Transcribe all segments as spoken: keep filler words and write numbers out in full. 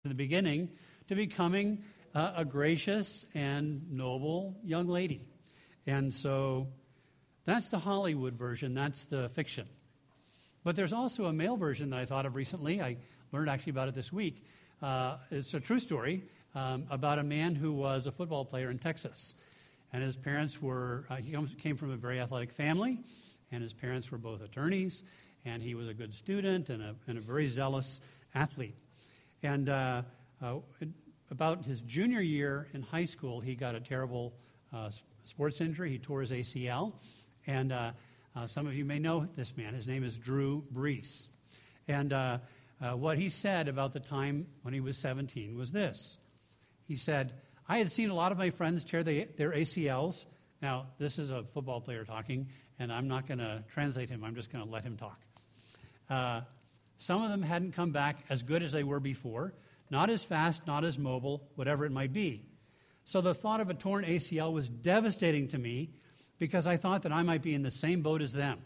in the beginning to becoming uh, a gracious and noble young lady. And so that's the Hollywood version. That's the fiction. But there's also a male version that I thought of recently. I learned actually about it this week. Uh, it's a true story um, about a man who was a football player in Texas. And his parents were, uh, he comes, came from a very athletic family, and his parents were both attorneys, and he was a good student and a, and a very zealous athlete. And uh, uh, about his junior year in high school, he got a terrible uh, sports injury. He tore his A C L. And uh, uh, some of you may know this man. His name is Drew Brees. And uh, uh, what he said about the time when he was seventeen was this. He said, I had seen a lot of my friends tear the, their A C Ls. Now, this is a football player talking, and I'm not going to translate him. I'm just going to let him talk. Uh, some of them hadn't come back as good as they were before, not as fast, not as mobile, whatever it might be. So the thought of a torn A C L was devastating to me because I thought that I might be in the same boat as them.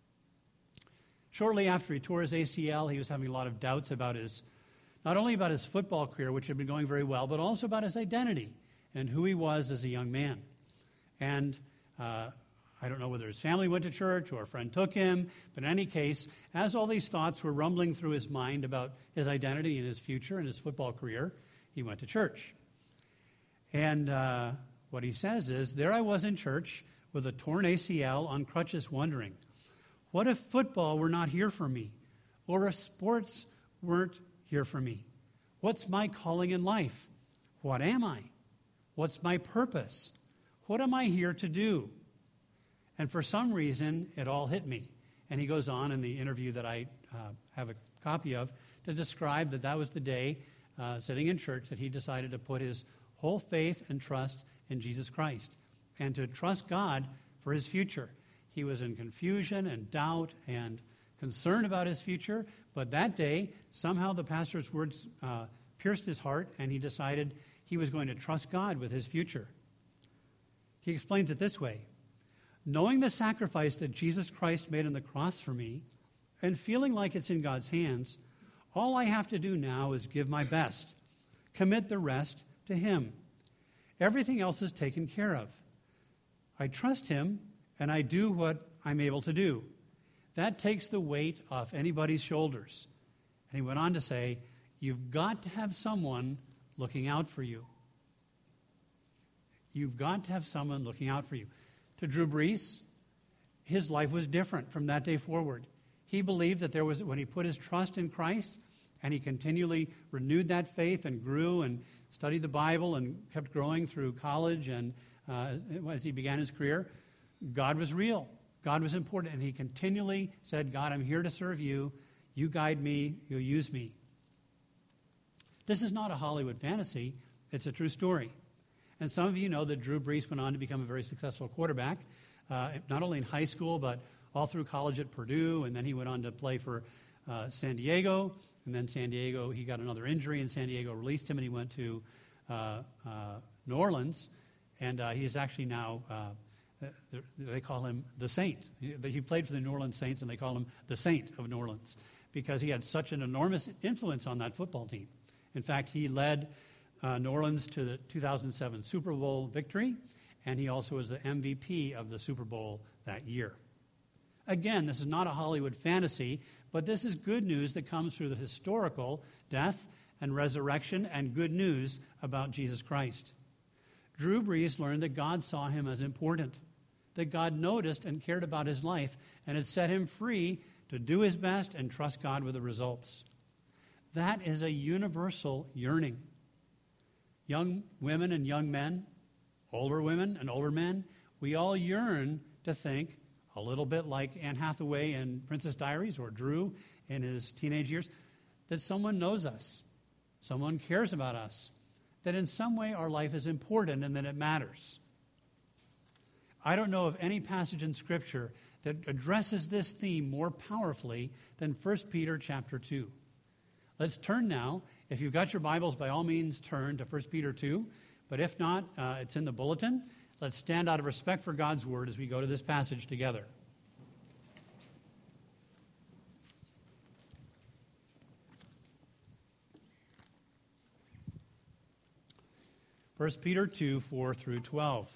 Shortly after he tore his A C L, he was having a lot of doubts about his, not only about his football career, which had been going very well, but also about his identity and who he was as a young man. And uh, I don't know whether his family went to church or a friend took him, but in any case, as all these thoughts were rumbling through his mind about his identity and his future and his football career, he went to church. And uh, what he says is, there I was in church with a torn A C L on crutches wondering, what if football were not here for me? Or if sports weren't here for me? What's my calling in life? What am I? What's my purpose? What am I here to do? And for some reason, it all hit me. And he goes on in the interview that I uh, have a copy of to describe that that was the day, uh, sitting in church, that he decided to put his whole faith and trust in Jesus Christ and to trust God for his future. He was in confusion and doubt and concern about his future, but that day, somehow the pastor's words uh, pierced his heart, and he decided he was going to trust God with his future. He explains it this way. Knowing the sacrifice that Jesus Christ made on the cross for me and feeling like it's in God's hands, all I have to do now is give my best, commit the rest to him. Everything else is taken care of. I trust him, and I do what I'm able to do. That takes the weight off anybody's shoulders. And he went on to say, you've got to have someone looking out for you. You've got to have someone looking out for you. To Drew Brees, his life was different from that day forward. He believed that there was, when he put his trust in Christ, and he continually renewed that faith and grew and studied the Bible and kept growing through college and uh, as he began his career, God was real. God was important. And he continually said, God, I'm here to serve you. You guide me. You use me. This is not a Hollywood fantasy. It's a true story. And some of you know that Drew Brees went on to become a very successful quarterback, uh, not only in high school, but all through college at Purdue. And then he went on to play for uh, San Diego. And then San Diego, he got another injury, and San Diego released him, and he went to uh, uh, New Orleans. And uh, he is actually now, uh, they call him the Saint. He played for the New Orleans Saints, and they call him the Saint of New Orleans because he had such an enormous influence on that football team. In fact, he led uh, New Orleans to the two thousand seven Super Bowl victory, and he also was the M V P of the Super Bowl that year. Again, this is not a Hollywood fantasy, but this is good news that comes through the historical death and resurrection and good news about Jesus Christ. Drew Brees learned that God saw him as important, that God noticed and cared about his life, and had set him free to do his best and trust God with the results. That is a universal yearning. Young women and young men, older women and older men, we all yearn to think a little bit like Anne Hathaway in Princess Diaries or Drew in his teenage years, that someone knows us, someone cares about us, that in some way our life is important and that it matters. I don't know of any passage in Scripture that addresses this theme more powerfully than First Peter chapter two. Let's turn now. If you've got your Bibles, by all means, turn to First Peter two. But if not, uh, it's in the bulletin. Let's stand out of respect for God's word as we go to this passage together. First Peter two, four through twelve.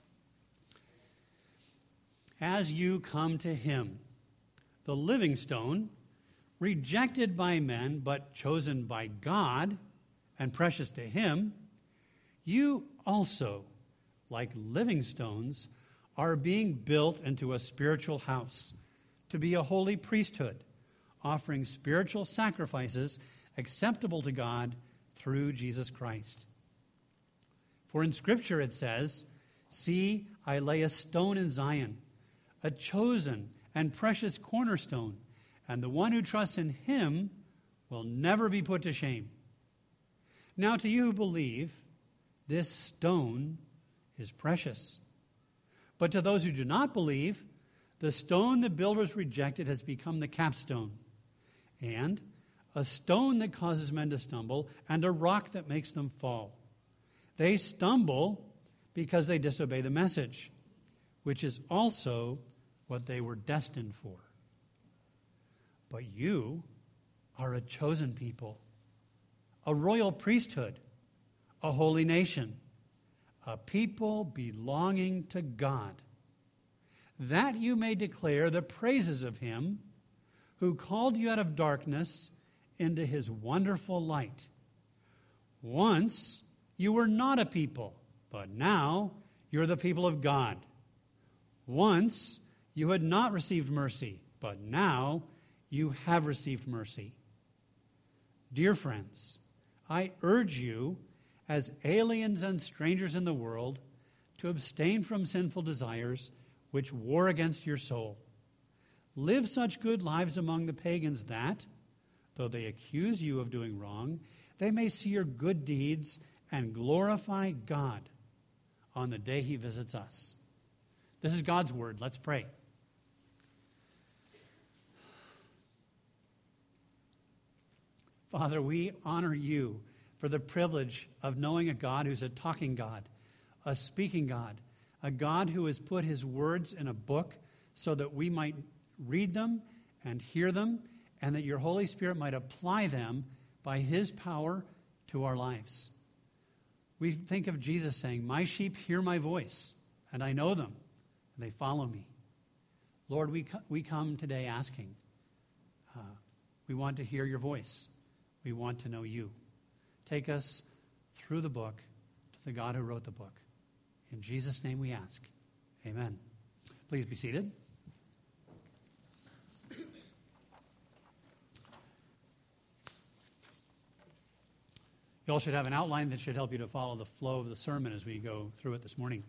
As you come to him, the living stone, rejected by men but chosen by God and precious to him, you also, like living stones, are being built into a spiritual house to be a holy priesthood, offering spiritual sacrifices acceptable to God through Jesus Christ. For in Scripture it says, "See, I lay a stone in Zion, a chosen and precious cornerstone, and the one who trusts in him will never be put to shame." Now to you who believe, this stone is precious. But to those who do not believe, the stone the builders rejected has become the capstone, and a stone that causes men to stumble, and a rock that makes them fall. They stumble because they disobey the message, which is also what they were destined for. But you are a chosen people, a royal priesthood, a holy nation, a people belonging to God, that you may declare the praises of him who called you out of darkness into his wonderful light. Once you were not a people, but now you're the people of God. Once you had not received mercy, but now you have received mercy. Dear friends, I urge you, as aliens and strangers in the world, to abstain from sinful desires which war against your soul. Live such good lives among the pagans that, though they accuse you of doing wrong, they may see your good deeds and glorify God on the day he visits us. This is God's word. Let's pray. Father, we honor you for the privilege of knowing a God who's a talking God, a speaking God, a God who has put his words in a book so that we might read them and hear them, and that your Holy Spirit might apply them by his power to our lives. We think of Jesus saying, "My sheep hear my voice, and I know them, and they follow me." Lord, we, co- we come today asking, uh, we want to hear your voice. We want to know you. Take us through the book to the God who wrote the book. In Jesus' name we ask. Amen. Please be seated. You all should have an outline that should help you to follow the flow of the sermon as we go through it this morning.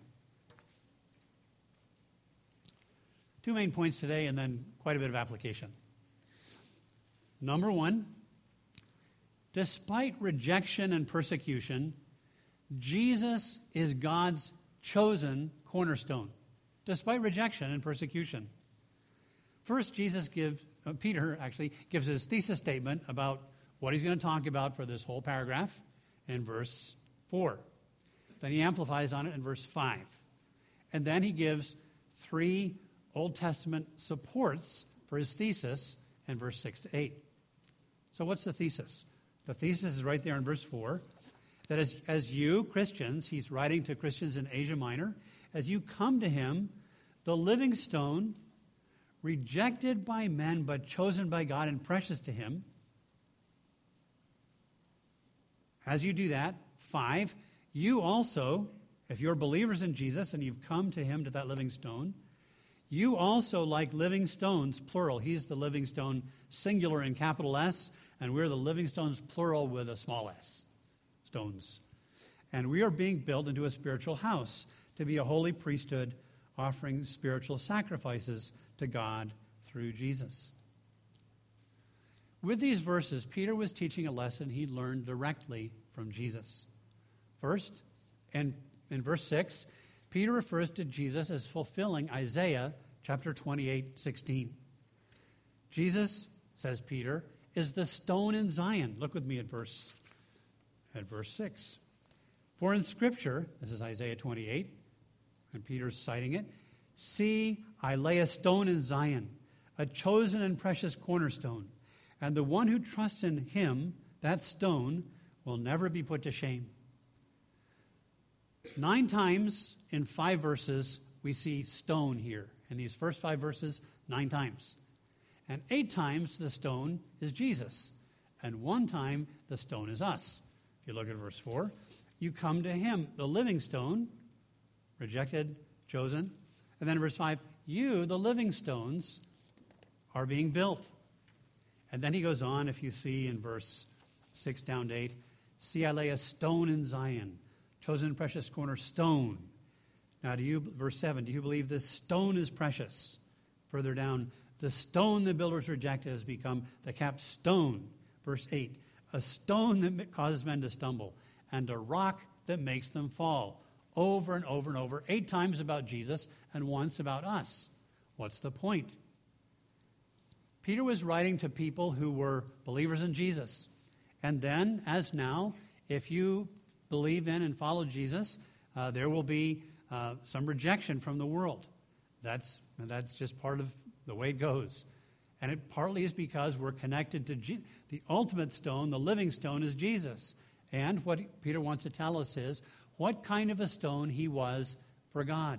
Two main points today and then quite a bit of application. Number one, despite rejection and persecution, Jesus is God's chosen cornerstone. Despite rejection and persecution. First, Jesus gives, uh, Peter actually gives his thesis statement about what he's going to talk about for this whole paragraph in verse four. Then he amplifies on it in verse five. And then he gives three Old Testament supports for his thesis in verse six to eight. So what's the thesis? The thesis is right there in verse four, that as, as you, Christians, he's writing to Christians in Asia Minor, as you come to him, the living stone, rejected by men but chosen by God and precious to him, as you do that, five, you also, if you're believers in Jesus and you've come to him, to that living stone, you also, like living stones, plural, he's the living stone singular in capital S, and we're the living stones plural with a small s, stones. And we are being built into a spiritual house to be a holy priesthood, offering spiritual sacrifices to God through Jesus. With these verses, Peter was teaching a lesson he learned directly from Jesus. First, and in verse six, Peter refers to Jesus as fulfilling Isaiah chapter twenty-eight, sixteen. Jesus, says Peter, is the stone in Zion. Look with me at verse, at verse six. For in Scripture, this is Isaiah twenty-eight, and Peter's citing it, "See, I lay a stone in Zion, a chosen and precious cornerstone, and the one who trusts in him, that stone, will never be put to shame." Nine times in five verses, we see stone here. In these first five verses, nine times. And eight times the stone is Jesus. And one time the stone is us. If you look at verse four, you come to him, the living stone, rejected, chosen. And then in verse five, you, the living stones, are being built. And then he goes on, if you see in verse six down to eight, see, I lay a stone in Zion, chosen precious cornerstone. Now, do you, verse seven, do you believe this stone is precious? Further down, the stone the builders rejected has become the capstone. Verse eight, a stone that causes men to stumble, and a rock that makes them fall. Over and over and over, eight times about Jesus and once about us. What's the point? Peter was writing to people who were believers in Jesus. And then, as now, if you believe in and follow Jesus, uh, there will be uh, some rejection from the world. That's, that's just part of the way it goes. And it partly is because we're connected to Je- the ultimate stone, the living stone is Jesus. And what Peter wants to tell us is what kind of a stone he was for God.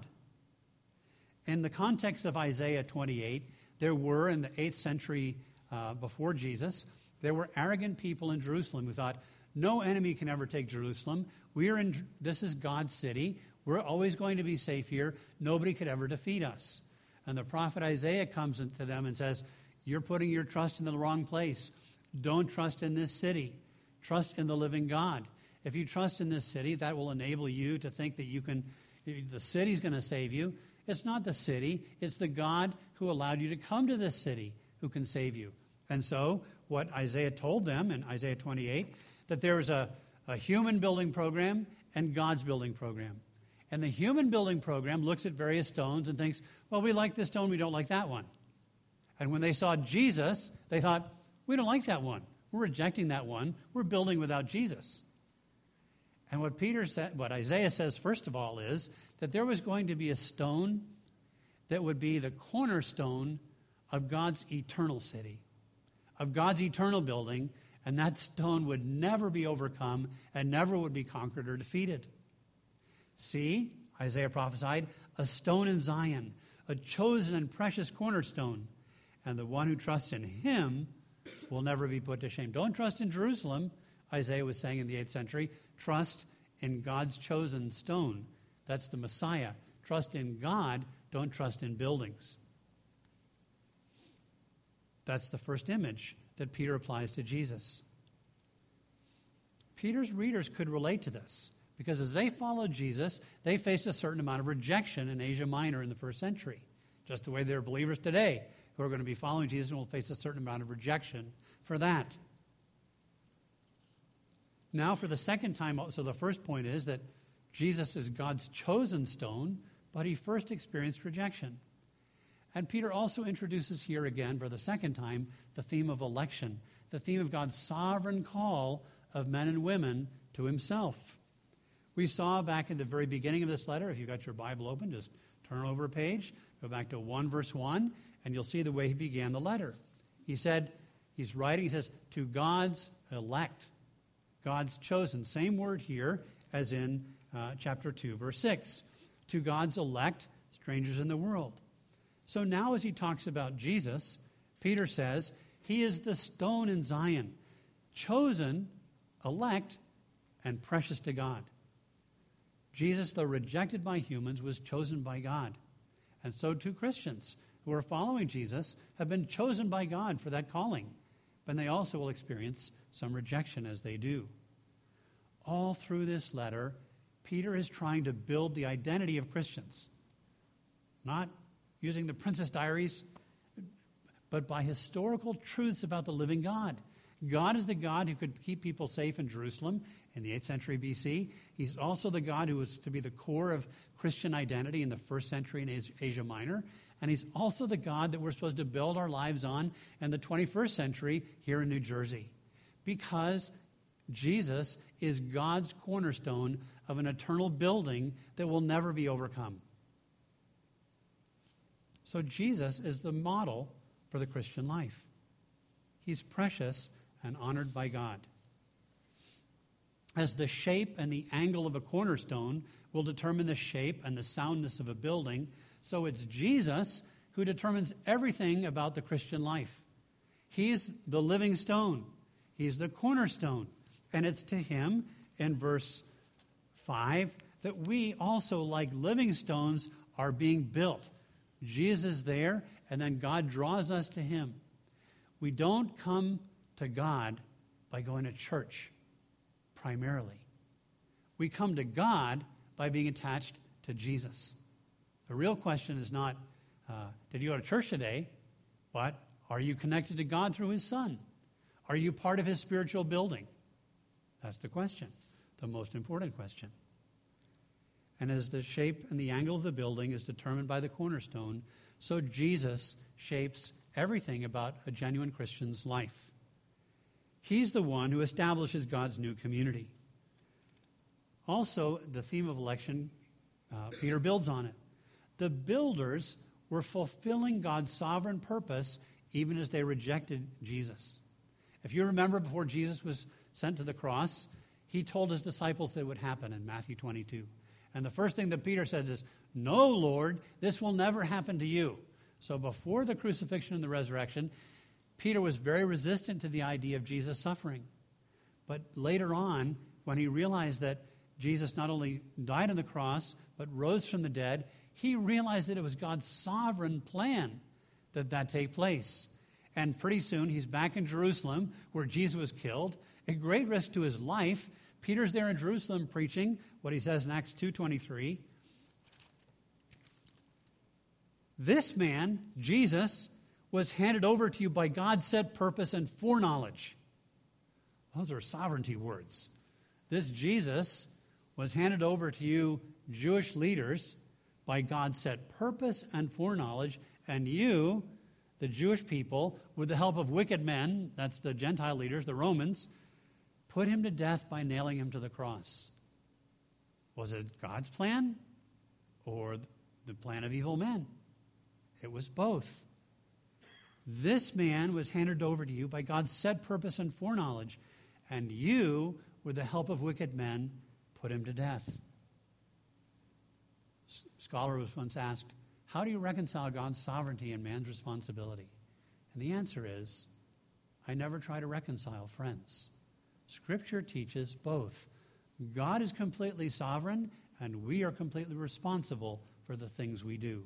In the context of Isaiah twenty-eight, there were, in the eighth century uh, before Jesus, there were arrogant people in Jerusalem who thought, no enemy can ever take Jerusalem. We are in, this is God's city. We're always going to be safe here. Nobody could ever defeat us. And the prophet Isaiah comes to them and says, you're putting your trust in the wrong place. Don't trust in this city. Trust in the living God. If you trust in this city, that will enable you to think that you can, the city's going to save you. It's not the city. It's the God who allowed you to come to this city who can save you. And so what Isaiah told them in Isaiah twenty-eight, that there is a, a human building program and God's building program. And the human building program looks at various stones and thinks, well, we like this stone, we don't like that one. And when they saw Jesus, they thought, we don't like that one. We're rejecting that one. We're building without Jesus. And what Peter said, what Isaiah says, first of all, is that there was going to be a stone that would be the cornerstone of God's eternal city, of God's eternal building, and that stone would never be overcome and never would be conquered or defeated. See, Isaiah prophesied, a stone in Zion, a chosen and precious cornerstone, and the one who trusts in him will never be put to shame. Don't trust in Jerusalem, Isaiah was saying in the eighth century. Trust in God's chosen stone. That's the Messiah. Trust in God. Don't trust in buildings. That's the first image that Peter applies to Jesus. Peter's readers could relate to this because as they followed Jesus, they faced a certain amount of rejection in Asia Minor in the first century, just the way there are believers today who are going to be following Jesus and will face a certain amount of rejection for that. Now, for the second time, so the first point is that Jesus is God's chosen stone, but he first experienced rejection. And Peter also introduces here again, for the second time, the theme of election, the theme of God's sovereign call of men and women to himself. We saw back in the very beginning of this letter, if you've got your Bible open, just turn over a page, go back to one verse one, and you'll see the way he began the letter. He said, he's writing, he says, to God's elect, God's chosen. Same word here as in uh, chapter two, verse six. To God's elect, strangers in the world. So now as he talks about Jesus, Peter says, he is the stone in Zion, chosen, elect, and precious to God. Jesus, though rejected by humans, was chosen by God. And so too Christians who are following Jesus have been chosen by God for that calling. But they also will experience some rejection as they do. All through this letter, Peter is trying to build the identity of Christians. Not using the Princess Diaries, but by historical truths about the living God. God is the God who could keep people safe in Jerusalem in the eighth century B C. He's also the God who was to be the core of Christian identity in the first century in Asia Minor. And he's also the God that we're supposed to build our lives on in the twenty-first century here in New Jersey. Because Jesus is God's cornerstone of an eternal building that will never be overcome. So Jesus is the model for the Christian life. He's precious and honored by God. as the shape and the angle of a cornerstone will determine the shape and the soundness of a building, so it's Jesus who determines everything about the Christian life. He's the living stone. He's the cornerstone. And it's to him, in verse five, that we also, like living stones, are being built. Jesus is there, and then God draws us to him. We don't come to God by going to church, primarily. We come to God by being attached to Jesus. The real question is not, uh, did you go to church today? But are you connected to God through his Son? Are you part of his spiritual building? That's the question, the most important question. And as the shape and the angle of the building is determined by the cornerstone, so Jesus shapes everything about a genuine Christian's life. He's the one who establishes God's new community. Also, the theme of election, uh, Peter builds on it. The builders were fulfilling God's sovereign purpose even as they rejected Jesus. If you remember, before Jesus was sent to the cross, he told his disciples that it would happen in Matthew twenty-two. And the first thing that Peter said is, "No, Lord, this will never happen to you." So before the crucifixion and the resurrection, Peter was very resistant to the idea of Jesus suffering. But later on, when he realized that Jesus not only died on the cross, but rose from the dead, he realized that it was God's sovereign plan that that take place. And pretty soon, he's back in Jerusalem, where Jesus was killed, at great risk to his life. Peter's there in Jerusalem preaching what he says in Acts two twenty-three. This man, Jesus, was handed over to you by God's set purpose and foreknowledge. Those are sovereignty words. This Jesus was handed over to you, Jewish leaders, by God's set purpose and foreknowledge, and you, the Jewish people, with the help of wicked men, that's the Gentile leaders, the Romans, put him to death by nailing him to the cross. Was it God's plan or the plan of evil men? It was both. This man was handed over to you by God's set purpose and foreknowledge, and you, with the help of wicked men, put him to death. A scholar was once asked, how do you reconcile God's sovereignty and man's responsibility? And the answer is, I never try to reconcile, friends. Scripture teaches both. God is completely sovereign, and we are completely responsible for the things we do.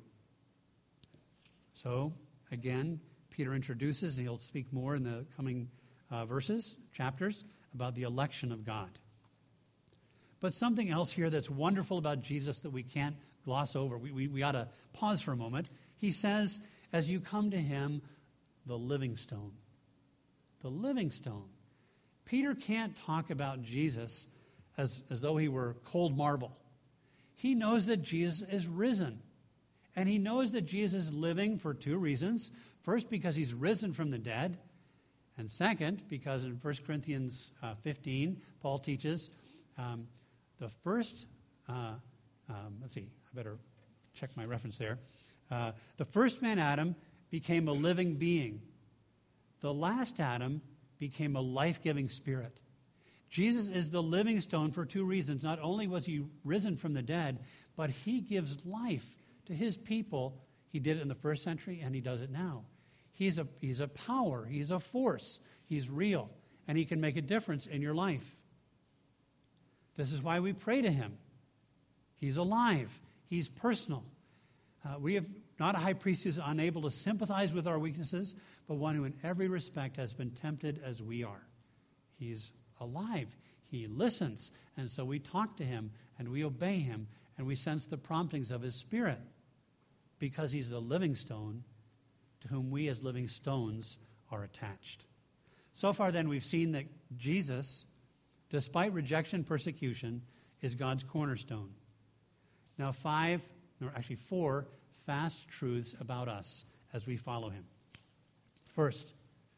So, again, Peter introduces, and he'll speak more in the coming uh, verses, chapters, about the election of God. But something else here that's wonderful about Jesus that we can't gloss over, we, we, we ought to pause for a moment. He says, as you come to him, the living stone. The living stone. Peter can't talk about Jesus as, as though he were cold marble. He knows that Jesus is risen. And he knows that Jesus is living for two reasons. First, because he's risen from the dead. And second, because in First Corinthians uh, fifteen, Paul teaches um, the first, uh, um, let's see, I better check my reference there. Uh, the first man, Adam, became a living being. The last Adam became a life-giving spirit. Jesus is the living stone for two reasons. Not only was he risen from the dead, but he gives life to his people. He did it in the first century, and he does it now. He's a, he's a power. He's a force. He's real, and he can make a difference in your life. This is why we pray to him. He's alive. He's personal. Uh, we have not a high priest who's unable to sympathize with our weaknesses, but one who in every respect has been tempted as we are. He's alive. He listens, and so we talk to him, and we obey him, and we sense the promptings of his Spirit, because he's the living stone to whom we as living stones are attached. So far then, we've seen that Jesus, despite rejection, persecution, is God's cornerstone. Now five, or actually four, fast truths about us as we follow him. First,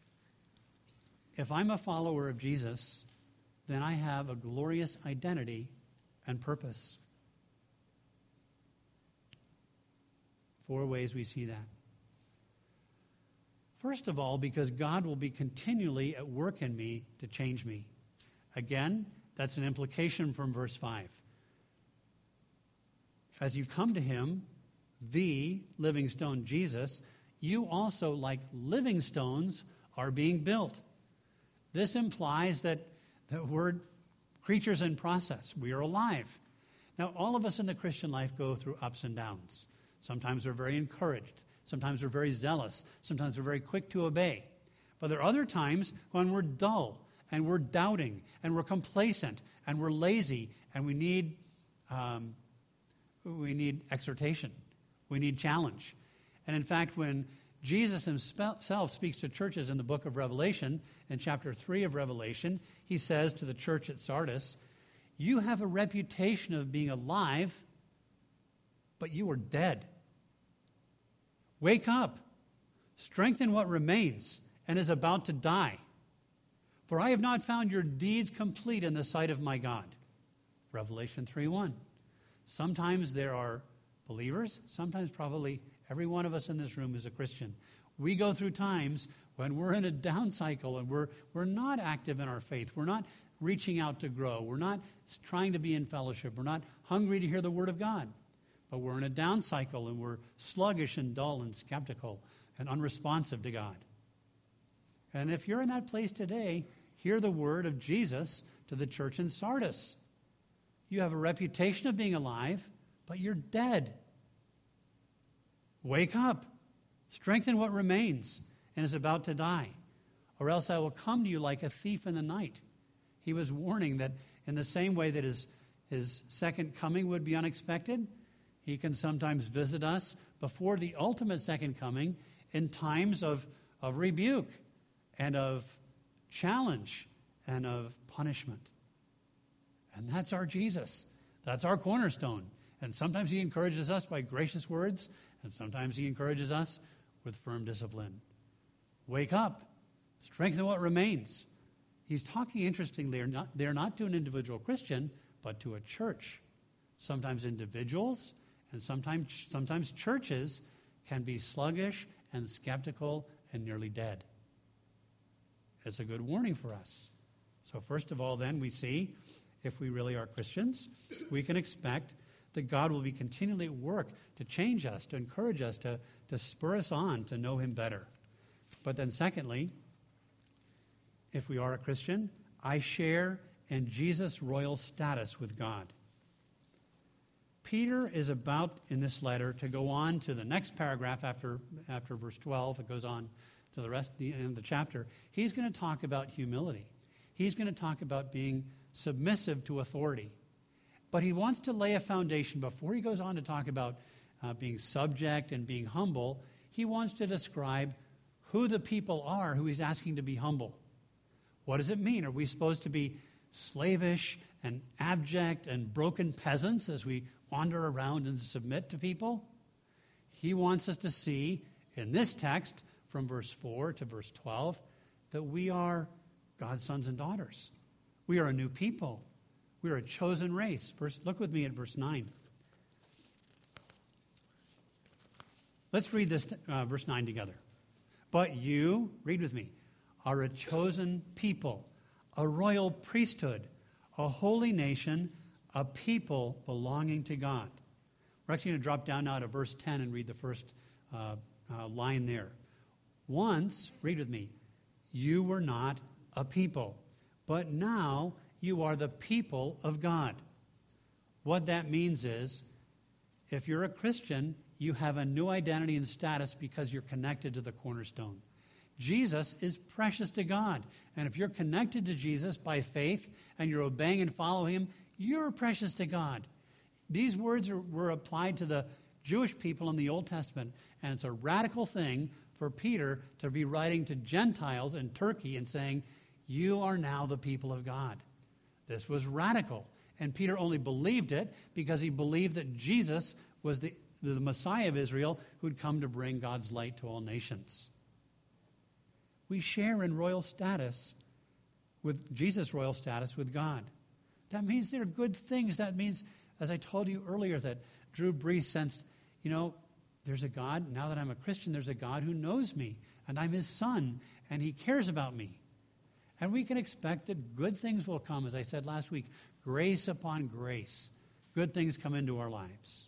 if I'm a follower of Jesus, then I have a glorious identity and purpose. Four ways we see that. First of all, because God will be continually at work in me to change me. Again, That's an implication from verse five. As you come to him, the living stone, Jesus, you also, like living stones, are being built. This implies that, that we're creatures in process. We are alive. Now, all of us in the Christian life go through ups and downs. Sometimes we're very encouraged. Sometimes we're very zealous. Sometimes we're very quick to obey. But there are other times when we're dull and we're doubting and we're complacent and we're lazy and we need, um, we need exhortation. We need challenge. And in fact, when Jesus himself speaks to churches in the book of Revelation, in chapter three of Revelation, he says to the church at Sardis, you have a reputation of being alive, but you are dead. Wake up, strengthen what remains and is about to die. For I have not found your deeds complete in the sight of my God. Revelation three one. Sometimes there are believers, sometimes probably every one of us in this room is a Christian. We go through times when we're in a down cycle and we're, we're not active in our faith. We're not reaching out to grow. We're not trying to be in fellowship. We're not hungry to hear the word of God. But we're in a down cycle and we're sluggish and dull and skeptical and unresponsive to God. And if you're in that place today, hear the word of Jesus to the church in Sardis. You have a reputation of being alive, but you're dead. Wake up, strengthen what remains and is about to die, or else I will come to you like a thief in the night. He was warning that in the same way that his, his second coming would be unexpected, he can sometimes visit us before the ultimate second coming in times of, of rebuke and of challenge and of punishment. And that's our Jesus. That's our cornerstone. And sometimes he encourages us by gracious words, and sometimes he encourages us with firm discipline. Wake up. Strengthen what remains. He's talking, interestingly, they're not, they're not to an individual Christian, but to a church. Sometimes individuals and sometimes, sometimes churches can be sluggish and skeptical and nearly dead. It's a good warning for us. So first of all, then, we see if we really are Christians, we can expect that God will be continually at work to change us, to encourage us, to, to spur us on to know him better. But then secondly, if we are a Christian, I share in Jesus' royal status with God. Peter is about, in this letter, to go on to the next paragraph after, after verse twelve. It goes on to the rest the end of the chapter. He's going to talk about humility. He's going to talk about being submissive to authority. But he wants to lay a foundation before he goes on to talk about uh, being subject and being humble. He wants to describe who the people are who he's asking to be humble. What does it mean? Are we supposed to be slavish and abject and broken peasants as we wander around and submit to people? He wants us to see in this text from verse four to verse twelve that we are God's sons and daughters. We are a new people. We are a chosen race. Verse, look with me at verse nine. Let's read this uh, verse nine together. But you, read with me, are a chosen people, a royal priesthood, a holy nation, a people belonging to God. We're actually going to drop down now to verse ten and read the first uh, uh, line there. Once, read with me, you were not a people, but now you are the people of God. What that means is, if you're a Christian, you have a new identity and status because you're connected to the cornerstone. Jesus is precious to God. And if you're connected to Jesus by faith and you're obeying and following him, you're precious to God. These words are, were applied to the Jewish people in the Old Testament, and it's a radical thing for Peter to be writing to Gentiles in Turkey and saying, you are now the people of God. This was radical. And Peter only believed it because he believed that Jesus was the, the Messiah of Israel who'd come to bring God's light to all nations. We share in royal status with Jesus' royal status with God. That means there are good things. That means, as I told you earlier, that Drew Brees sensed, you know, there's a God, now that I'm a Christian, there's a God who knows me, and I'm his son, and he cares about me. And we can expect that good things will come, as I said last week, grace upon grace. Good things come into our lives.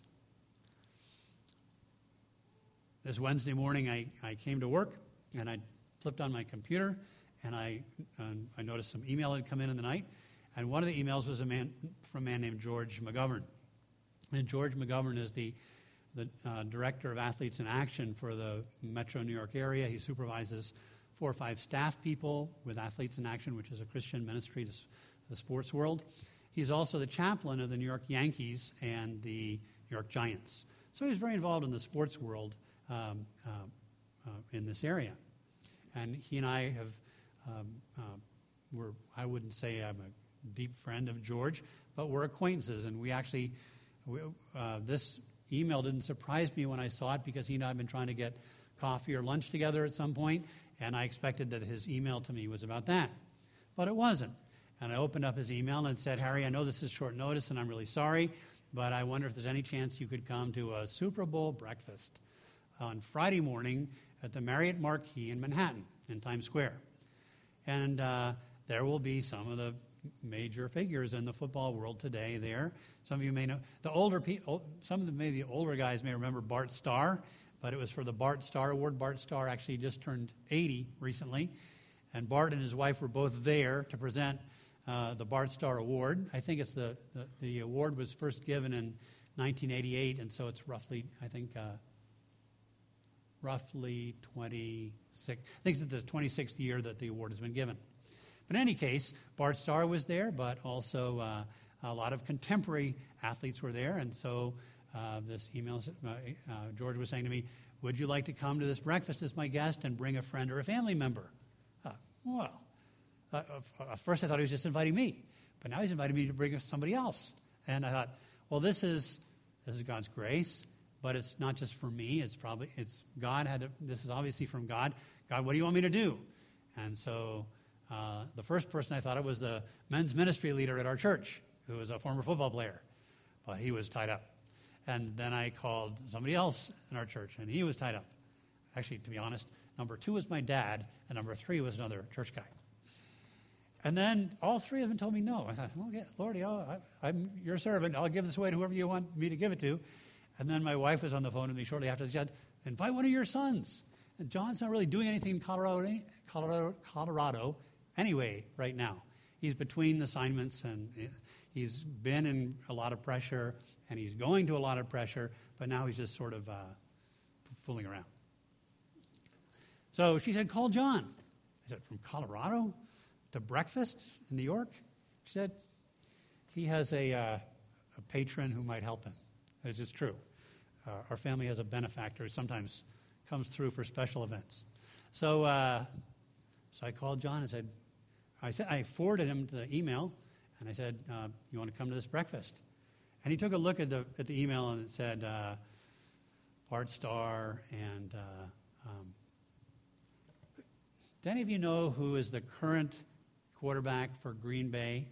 This Wednesday morning, I, I came to work, and I flipped on my computer, and I, um, I noticed some email had come in in the night. And one of the emails was a man from a man named George McGovern. And George McGovern is the, the uh, Director of Athletes in Action for the Metro New York area. He supervises four or five staff people with Athletes in Action, which is a Christian ministry to the sports world. He's also the chaplain of the New York Yankees and the New York Giants. So he's very involved in the sports world um, uh, uh, in this area. And he and I have, um, uh, we're, I wouldn't say I'm a deep friend of George, but we're acquaintances. And we actually, we, uh, this email didn't surprise me when I saw it, because he and I have been trying to get coffee or lunch together at some point, and I expected that his email to me was about that. But it wasn't. And I opened up his email and said, Harry, I know this is short notice and I'm really sorry, but I wonder if there's any chance you could come to a Super Bowl breakfast on Friday morning at the Marriott Marquis in Manhattan, in Times Square. And uh, there will be some of the major figures in the football world today there. Some of you may know, the older people, some of the maybe older guys may remember Bart Starr, but it was for the Bart Starr Award. Bart Starr actually just turned eighty recently, and Bart and his wife were both there to present uh, the Bart Starr Award. I think it's the, the, the award was first given in nineteen eighty-eight, and so it's roughly, I think, uh, roughly twenty-six, I think it's the twenty-sixth year that the award has been given. But in any case, Bart Starr was there, but also uh, a lot of contemporary athletes were there, and so uh, this email, uh, uh, George was saying to me, would you like to come to this breakfast as my guest and bring a friend or a family member? Uh, well, uh, at first I thought he was just inviting me, but now he's inviting me to bring somebody else. And I thought, well, this is this is God's grace, but it's not just for me. It's probably, it's God had, to, this is obviously from God. God, what do you want me to do? And so uh, the first person I thought of was the men's ministry leader at our church, who was a former football player, but he was tied up. And then I called somebody else in our church, and he was tied up. Actually, to be honest, number two was my dad, and number three was another church guy. And then all three of them told me no. I thought, well, yeah, Lord, yeah, I, I'm your servant. I'll give this away to whoever you want me to give it to. And then my wife was on the phone with me shortly after. She said, invite one of your sons. And John's not really doing anything in Colorado, Colorado, Colorado anyway right now. He's between assignments, and he's been in a lot of pressure, and he's going to a lot of pressure, but now he's just sort of uh, fooling around. So she said, call John. I said, from Colorado to breakfast in New York? She said, he has a, uh, a patron who might help him. This is true. Uh, our family has a benefactor who sometimes comes through for special events. So uh, so I called John and said, I said, I forwarded him the email, and I said, uh, you want to come to this breakfast? And he took a look at the at the email, and it said, uh, Bart Starr, and uh, um, do any of you know who is the current quarterback for Green Bay?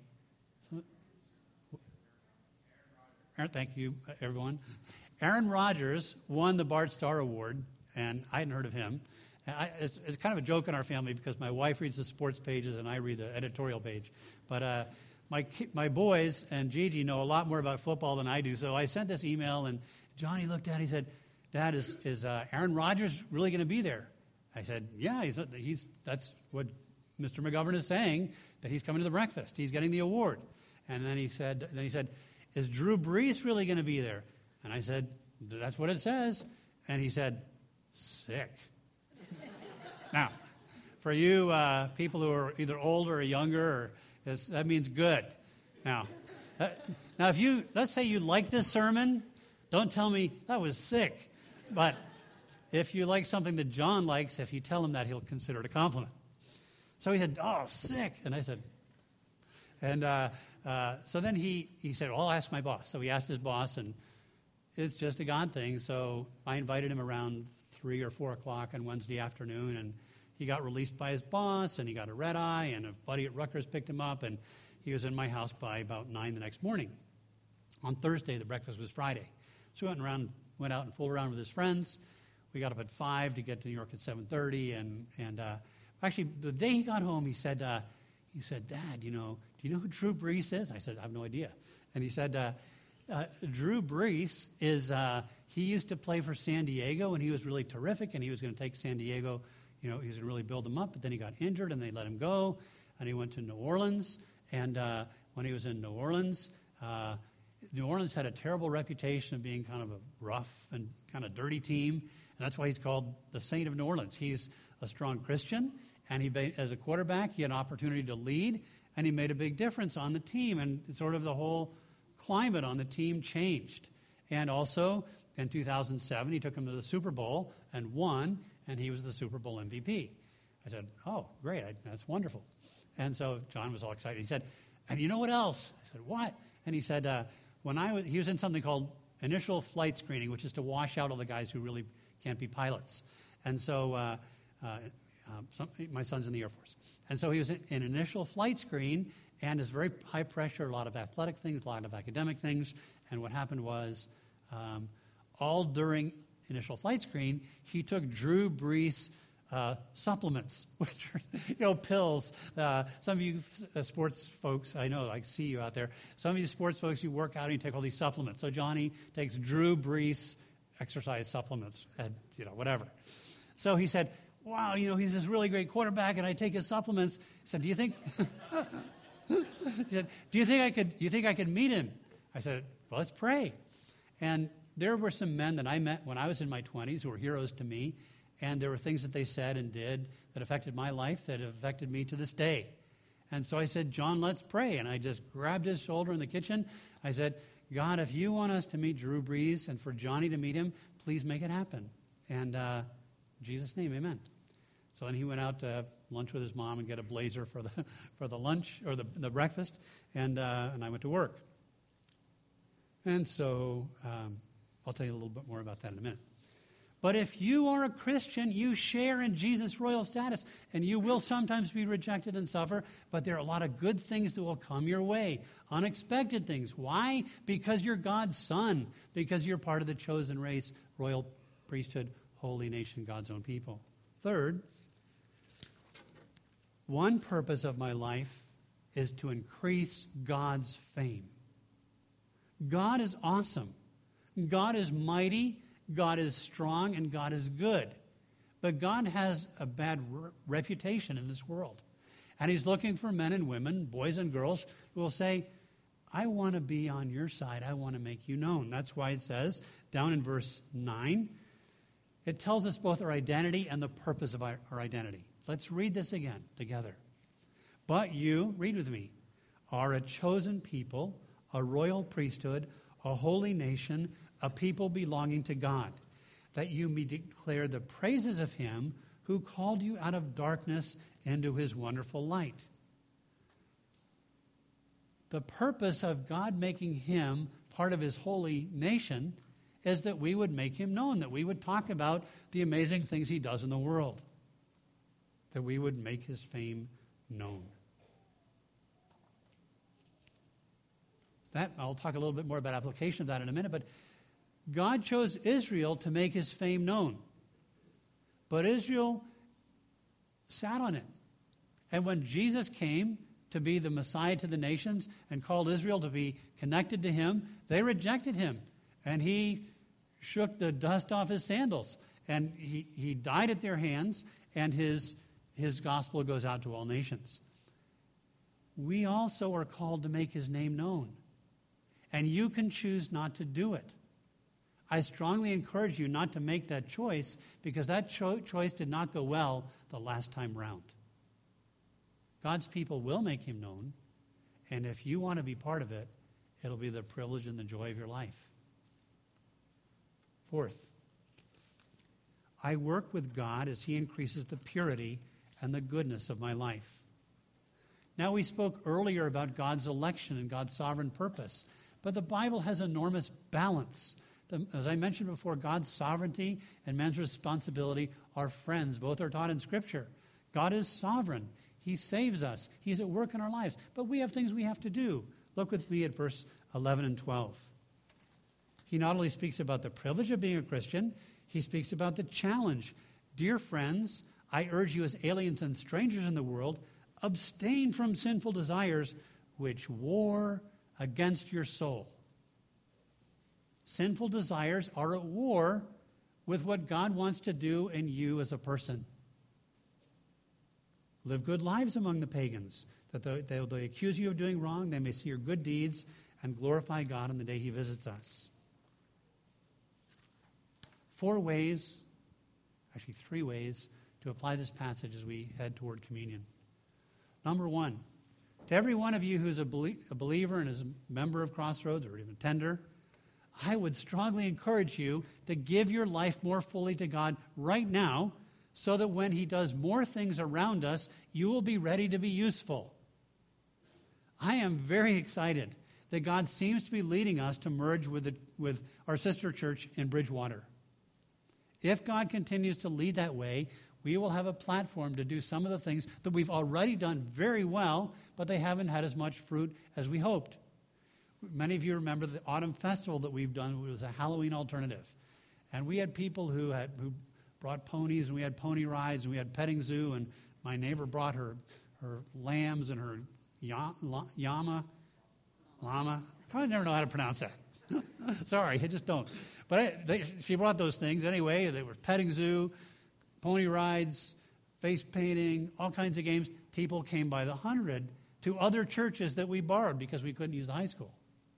Aaron, thank you, everyone. Aaron Rodgers won the Bart Starr Award, and I hadn't heard of him. I, it's, it's kind of a joke in our family because my wife reads the sports pages and I read the editorial page. But uh, my my boys and Gigi know a lot more about football than I do, so I sent this email, and Johnny looked at it. He said, Dad, is, is uh, Aaron Rodgers really going to be there? I said, yeah, he's, he's that's what Mister McGovern is saying, that he's coming to the breakfast. He's getting the award. And then he said, then he said, is Drew Brees really going to be there? And I said, that's what it says. And he said, sick. Now, for you uh, people who are either older or younger, or, that means good. Now, uh, now, if you, let's say you like this sermon, don't tell me, that was sick. But if you like something that John likes, if you tell him that, he'll consider it a compliment. So he said, oh, sick. And I said, and uh, uh, so then he, he said, well, I'll ask my boss. So he asked his boss, and it's just a God thing. So I invited him around three or four o'clock on Wednesday afternoon, and he got released by his boss, and he got a red eye, and a buddy at Rutgers picked him up, and he was in my house by about nine the next morning. On Thursday, the breakfast was Friday. So we went around, went out and fooled around with his friends. We got up at five to get to New York at seven thirty, and and uh, actually the day he got home, he said, uh, he said, Dad, you know, do you know who Drew Brees is? I said, I have no idea. And he said, uh, uh, Drew Brees is, uh, he used to play for San Diego, and he was really terrific, and he was going to take San Diego, you know, he was going to really build them up, but then he got injured, and they let him go, and he went to New Orleans, and uh, when he was in New Orleans, uh, New Orleans had a terrible reputation of being kind of a rough and kind of dirty team, and that's why he's called the Saint of New Orleans. He's a strong Christian, and he, as a quarterback, he had an opportunity to lead, and he made a big difference on the team, and sort of the whole climate on the team changed. And also, in two thousand seven, he took him to the Super Bowl and won, and he was the Super Bowl M V P. I said, oh, great, I, that's wonderful. And so John was all excited. He said, and you know what else? I said, what? And he said, uh, when I was, he was in something called initial flight screening, which is to wash out all the guys who really can't be pilots. And so uh, uh, um, some, my son's in the Air Force. And so he was in, in initial flight screen, and it's very high pressure, a lot of athletic things, a lot of academic things. And what happened was, um, all during initial flight screen, he took Drew Brees uh, supplements, which are, you know, pills. Uh, some of you uh, sports folks, I know, I see you out there. Some of you sports folks, you work out and you take all these supplements. So Johnny takes Drew Brees exercise supplements, and, you know, whatever. So he said, wow, you know, he's this really great quarterback, and I take his supplements. He said, do you think... he said, do you think I could, do you think I could meet him? I said, well, let's pray. And there were some men that I met when I was in my twenties who were heroes to me, and there were things that they said and did that affected my life that have affected me to this day. And so I said, John, let's pray. And I just grabbed his shoulder in the kitchen. I said, God, if you want us to meet Drew Brees and for Johnny to meet him, please make it happen. And uh, in Jesus' name, amen. So then he went out to have lunch with his mom and get a blazer for the for the lunch or the, the breakfast, and uh, and I went to work. And so um, I'll tell you a little bit more about that in a minute. But if you are a Christian, you share in Jesus' royal status, and you will sometimes be rejected and suffer, but there are a lot of good things that will come your way, unexpected things. Why? Because you're God's son, because you're part of the chosen race, royal priesthood, holy nation, God's own people. Third, one purpose of my life is to increase God's fame. God is awesome. God is mighty. God is strong, and God is good. But God has a bad re- reputation in this world. And he's looking for men and women, boys and girls, who will say, I want to be on your side. I want to make you known. That's why it says, down in verse nine, it tells us both our identity and the purpose of our, our identity. Let's read this again together. But you, read with me, are a chosen people, a royal priesthood, a holy nation, a people belonging to God, that you may declare the praises of him who called you out of darkness into his wonderful light. The purpose of God making him part of his holy nation is that we would make him known, that we would talk about the amazing things he does in the world, that we would make his fame known. That, I'll talk a little bit more about application of that in a minute, but God chose Israel to make his fame known. But Israel sat on it. And when Jesus came to be the Messiah to the nations and called Israel to be connected to him, they rejected him. And he shook the dust off his sandals. And he, he died at their hands, and his, his gospel goes out to all nations. We also are called to make his name known. And you can choose not to do it. I strongly encourage you not to make that choice, because that cho- choice did not go well the last time round. God's people will make him known, and if you want to be part of it, it'll be the privilege and the joy of your life. Fourth, I work with God as he increases the purity and the goodness of my life. Now, we spoke earlier about God's election and God's sovereign purpose, but the Bible has enormous balance. The, as I mentioned before, God's sovereignty and man's responsibility are friends. Both are taught in Scripture. God is sovereign. He saves us. He's at work in our lives. But we have things we have to do. Look with me at verse eleven and twelve. He not only speaks about the privilege of being a Christian, he speaks about the challenge. Dear friends, I urge you as aliens and strangers in the world, Abstain from sinful desires which war against your soul. Sinful desires are at war with what God wants to do in you as a person. Live good lives among the pagans, that though they, they accuse you of doing wrong, they may see your good deeds and glorify God on the day he visits us. Four ways, actually three ways, to apply this passage as we head toward communion. Number one, to every one of you who's a, belie- a believer and is a member of Crossroads or even a tender, I would strongly encourage you to give your life more fully to God right now, so that when he does more things around us, you will be ready to be useful. I am very excited that God seems to be leading us to merge with, the, with our sister church in Bridgewater. If God continues to lead that way, we will have a platform to do some of the things that we've already done very well, but they haven't had as much fruit as we hoped. Many of you remember the autumn festival that we've done. It was a Halloween alternative. And we had people who had who brought ponies, and we had pony rides, and we had petting zoo, and my neighbor brought her, her lambs and her ya, la, llama, llama. I probably never know how to pronounce that. Sorry, I just don't. But I, they, she brought those things anyway. They were petting zoo, pony rides, face painting, all kinds of games. People came by the hundred to other churches that we borrowed because we couldn't use the high school.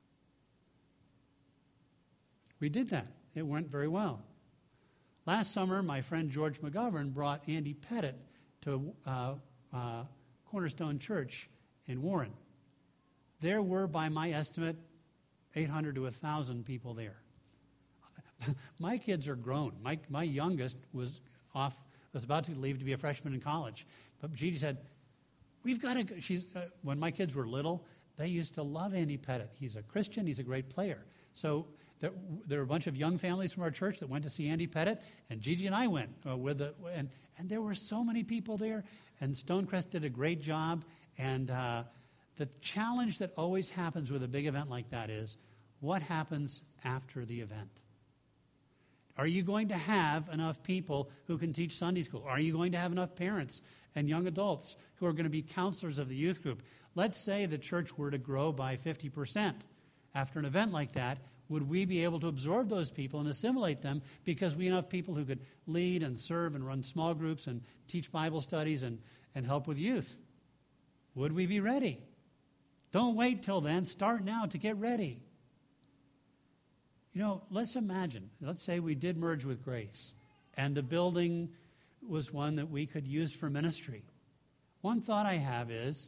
We did that. It went very well. Last summer, my friend George McGovern brought Andy Pettit to uh, uh, Cornerstone Church in Warren. There were, by my estimate, eight hundred to one thousand people there. My kids are grown. My, my youngest was off, was about to leave to be a freshman in college. But Gigi said, we've got to go. She's, uh, when my kids were little, they used to love Andy Pettit. He's a Christian. He's a great player. So there, there were a bunch of young families from our church that went to see Andy Pettit, and Gigi and I went uh, with the, and, and there were so many people there, and Stonecrest did a great job. And uh, the challenge that always happens with a big event like that is, what happens after the event? Are you going to have enough people who can teach Sunday school? Are you going to have enough parents and young adults who are going to be counselors of the youth group? Let's say the church were to grow by fifty percent after an event like that. Would we be able to absorb those people and assimilate them because we have enough people who could lead and serve and run small groups and teach Bible studies and, and help with youth? Would we be ready? Don't wait till then. Start now to get ready. You know, let's imagine, let's say we did merge with Grace, and the building was one that we could use for ministry. One thought I have is,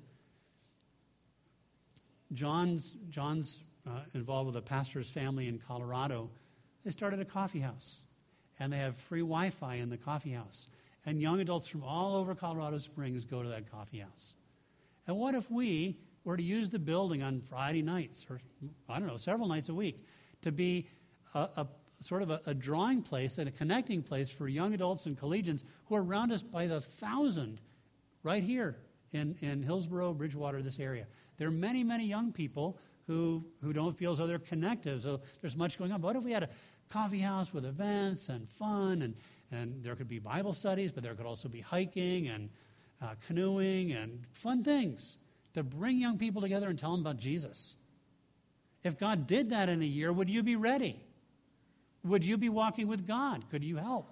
John's, John's uh, involved with a pastor's family in Colorado. They started a coffee house, and they have free Wi-Fi in the coffee house. And young adults from all over Colorado Springs go to that coffee house. And what if we were to use the building on Friday nights, or I don't know, several nights a week, to be a, a sort of a, a drawing place and a connecting place for young adults and collegians who are around us by the thousand right here in, in Hillsborough, Bridgewater, this area. There are many, many young people who, who don't feel as though they're connected, so there's much going on. But what if we had a coffee house with events and fun, and, and there could be Bible studies, but there could also be hiking and uh, canoeing and fun things to bring young people together and tell them about Jesus? If God did that in a year, would you be ready? Would you be walking with God? Could you help?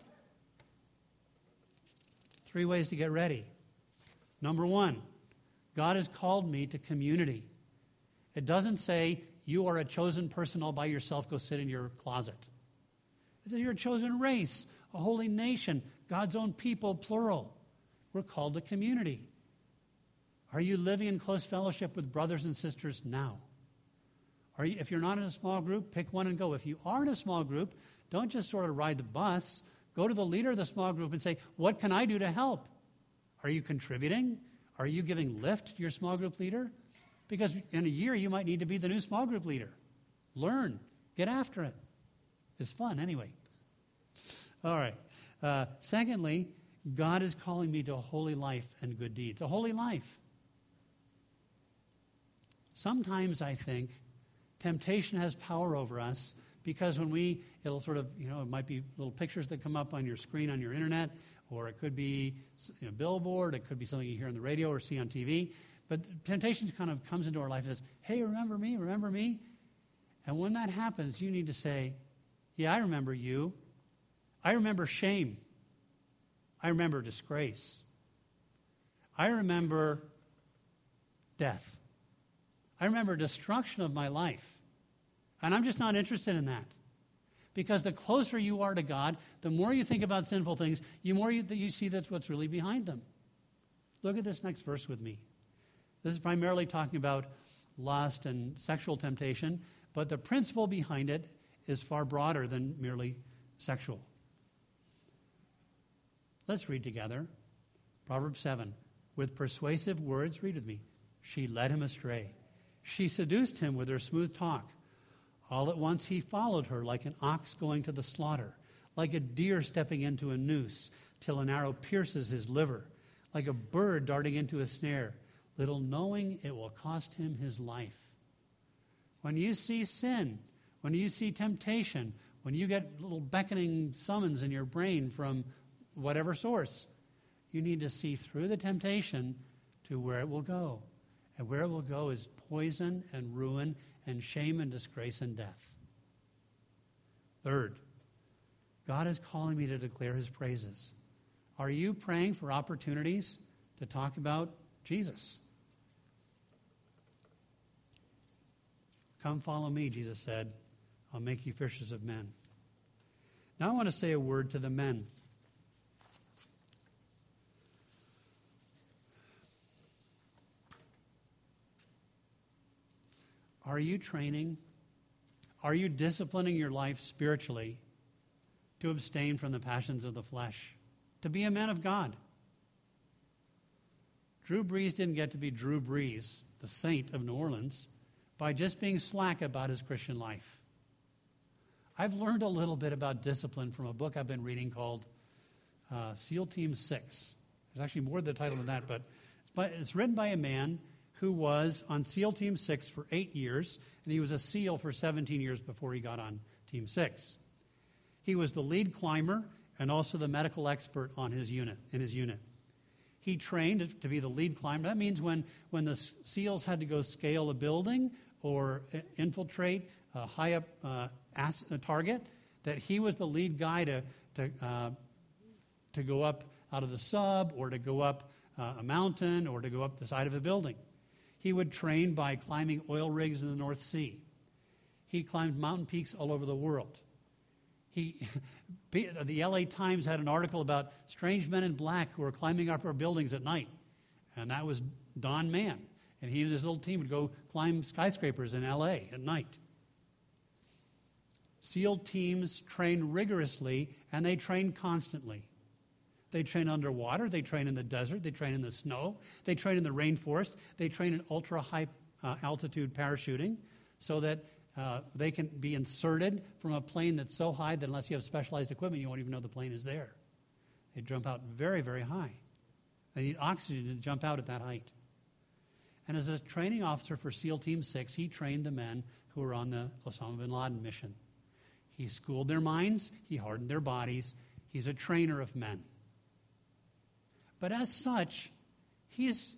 Three ways to get ready. Number one, God has called me to community. It doesn't say you are a chosen person all by yourself, go sit in your closet. It says you're a chosen race, a holy nation, God's own people, plural. We're called to community. Are you living in close fellowship with brothers and sisters now? Are you, if you're not in a small group, pick one and go. If you are in a small group, don't just sort of ride the bus. Go to the leader of the small group and say, what can I do to help? Are you contributing? Are you giving lift to your small group leader? Because in a year, you might need to be the new small group leader. Learn. Get after it. It's fun anyway. All right. Uh, secondly, God is calling me to a holy life and good deeds. A holy life. Sometimes I think temptation has power over us because when we, it'll sort of, you know, it might be little pictures that come up on your screen on your internet, or it could be a billboard, it could be something you hear on the radio or see on T V. But temptation kind of comes into our life and says, hey, remember me, remember me? And when that happens, you need to say, yeah, I remember you. I remember shame. I remember disgrace. I remember death. I remember destruction of my life. And I'm just not interested in that. Because the closer you are to God, the more you think about sinful things, the more you, you see that's what's really behind them. Look at this next verse with me. This is primarily talking about lust and sexual temptation, but the principle behind it is far broader than merely sexual. Let's read together. Proverbs seven. With persuasive words, read with me. She led him astray. She seduced him with her smooth talk. All at once he followed her like an ox going to the slaughter, like a deer stepping into a noose, till an arrow pierces his liver, like a bird darting into a snare, little knowing it will cost him his life. When you see sin, when you see temptation, when you get little beckoning summons in your brain from whatever source, you need to see through the temptation to where it will go. And where it will go is poison and ruin and shame and disgrace and death. Third, God is calling me to declare his praises. Are you praying for opportunities to talk about Jesus? Come follow me, Jesus said. I'll make you fishers of men. Now I want to say a word to the men. Are you training? Are you disciplining your life spiritually to abstain from the passions of the flesh? To be a man of God? Drew Brees didn't get to be Drew Brees, the saint of New Orleans, by just being slack about his Christian life. I've learned a little bit about discipline from a book I've been reading called uh, SEAL Team six. There's actually more to the title than that, but but it's written by a man who was on SEAL Team six for eight years, and he was a SEAL for seventeen years before he got on Team six. He was the lead climber and also the medical expert on his unit, in his unit. He trained to be the lead climber. That means when, when the SEALs had to go scale a building or infiltrate a high up uh, ass, a target, that he was the lead guy to, to, uh, to go up out of the sub or to go up uh, a mountain or to go up the side of a building. He would train by climbing oil rigs in the North Sea. He climbed mountain peaks all over the world. He, the L A Times had an article about strange men in black who were climbing up our buildings at night. And that was Don Mann. And he and his little team would go climb skyscrapers in L A at night. SEAL teams train rigorously, and they train constantly. They train underwater, they train in the desert, they train in the snow, they train in the rainforest, they train in ultra-high uh, altitude parachuting so that uh, they can be inserted from a plane that's so high that unless you have specialized equipment, you won't even know the plane is there. They jump out very, very high. They need oxygen to jump out at that height. And as a training officer for SEAL Team six, he trained the men who were on the Osama bin Laden mission. He schooled their minds, he hardened their bodies. He's a trainer of men. But as such, he's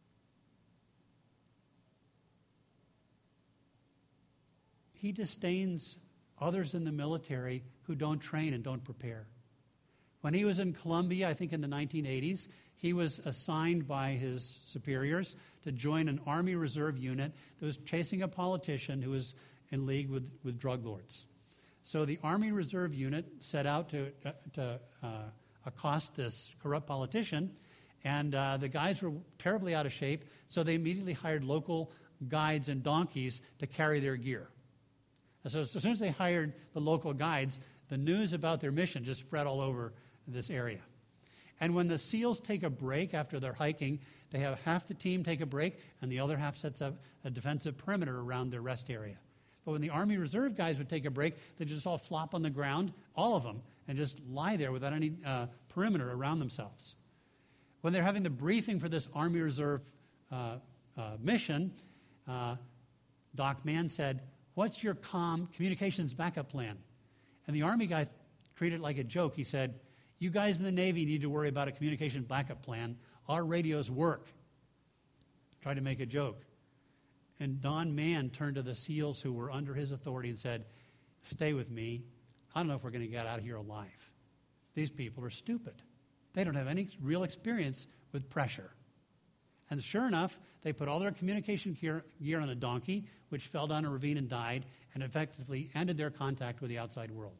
he disdains others in the military who don't train and don't prepare. When he was in Colombia, I think in the nineteen eighties, he was assigned by his superiors to join an Army Reserve unit that was chasing a politician who was in league with, with drug lords. So the Army Reserve unit set out to, uh, to uh, accost this corrupt politician, and uh, the guys were terribly out of shape, so they immediately hired local guides and donkeys to carry their gear. And so as soon as they hired the local guides, the news about their mission just spread all over this area. And when the SEALs take a break after their hiking, they have half the team take a break, and the other half sets up a defensive perimeter around their rest area. But when the Army Reserve guys would take a break, they'd just all flop on the ground, all of them, and just lie there without any uh, perimeter around themselves. When they're having the briefing for this Army Reserve uh, uh, mission, uh, Doc Mann said, "What's your comm communications backup plan?" And the Army guy treated it like a joke. He said, You guys in the Navy need to worry about a communication backup plan. Our radios work. Tried to make a joke. And Don Mann turned to the SEALs who were under his authority and said, stay with me. I don't know if we're going to get out of here alive. These people are stupid. They don't have any real experience with pressure. And sure enough, they put all their communication gear, gear on a donkey, which fell down a ravine and died, and effectively ended their contact with the outside world.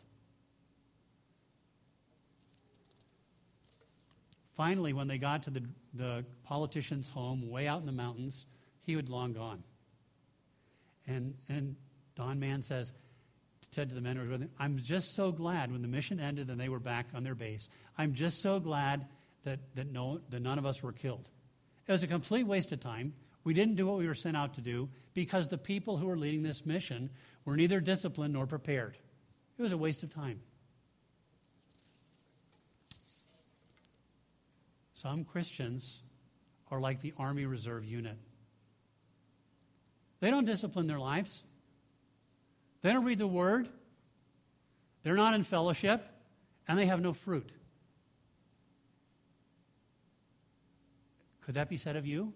Finally, when they got to the, the politician's home way out in the mountains, he had long gone. And, and Don Mann says, said to the men who were with him, I'm just so glad when the mission ended and they were back on their base, I'm just so glad that, that, no, that none of us were killed. It was a complete waste of time. We didn't do what we were sent out to do because the people who were leading this mission were neither disciplined nor prepared. It was a waste of time. Some Christians are like the Army Reserve unit. They don't discipline their lives. They don't read the Word. They're not in fellowship, and they have no fruit. Could that be said of you?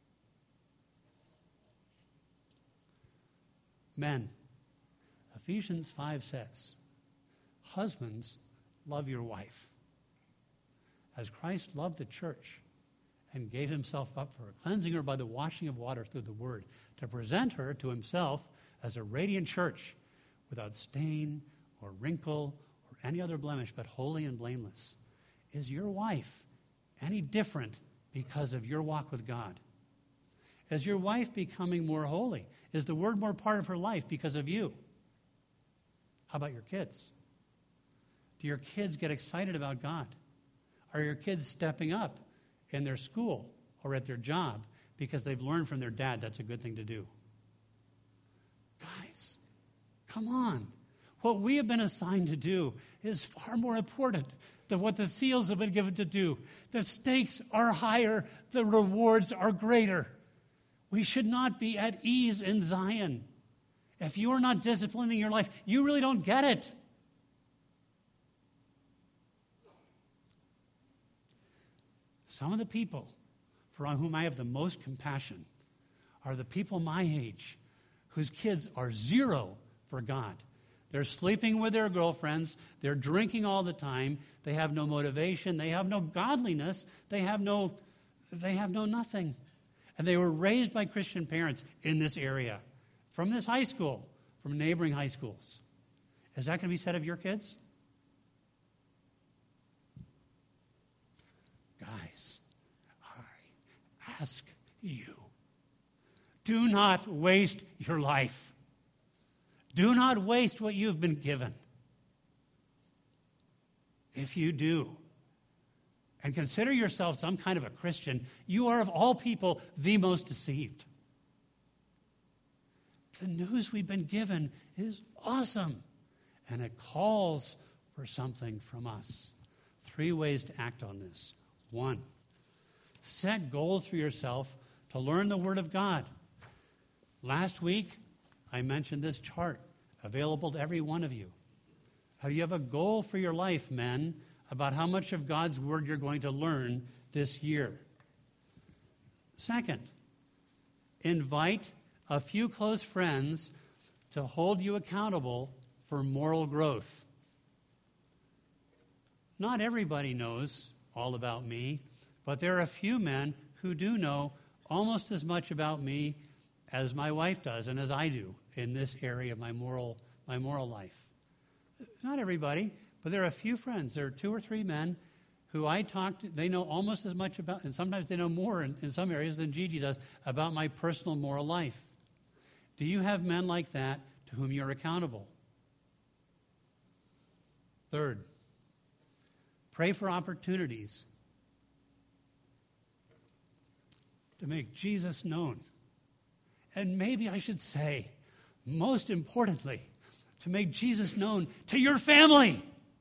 Men, Ephesians five says, husbands, love your wife, as Christ loved the church and gave himself up for her, cleansing her by the washing of water through the word, to present her to himself as a radiant church, without stain or wrinkle or any other blemish, but holy and blameless. Is your wife any different because of your walk with God? Is your wife becoming more holy? Is the word more part of her life because of you? How about your kids? Do your kids get excited about God? Are your kids stepping up in their school or at their job because they've learned from their dad that's a good thing to do? Guys, come on. What we have been assigned to do is far more important than what the SEALs have been given to do. The stakes are higher. The rewards are greater. We should not be at ease in Zion. If you are not disciplining your life, you really don't get it. Some of the people for whom I have the most compassion are the people my age whose kids are zero for God. They're sleeping with their girlfriends. They're drinking all the time. They have no motivation. They have no godliness. They have no, they have no nothing. And they were raised by Christian parents in this area, from this high school, from neighboring high schools. Is that going to be said of your kids? Guys, I ask you, do not waste your life. Do not waste what you've been given. If you do, and consider yourself some kind of a Christian, you are of all people the most deceived. The news we've been given is awesome, and it calls for something from us. Three ways to act on this. One, set goals for yourself to learn the Word of God. Last week, I mentioned this chart available to every one of you. How you have a goal for your life, men, about how much of God's Word you're going to learn this year. Second, invite a few close friends to hold you accountable for moral growth. Not everybody knows all about me, but there are a few men who do know almost as much about me as my wife does and as I do in this area of my moral, my moral life. Not everybody, but there are a few friends. There are two or three men who I talk to. They know almost as much about, and sometimes they know more in, in some areas than Gigi does, about my personal moral life. Do you have men like that to whom you're accountable? Third, pray for opportunities to make Jesus known. And maybe I should say, most importantly, to make Jesus known to your family.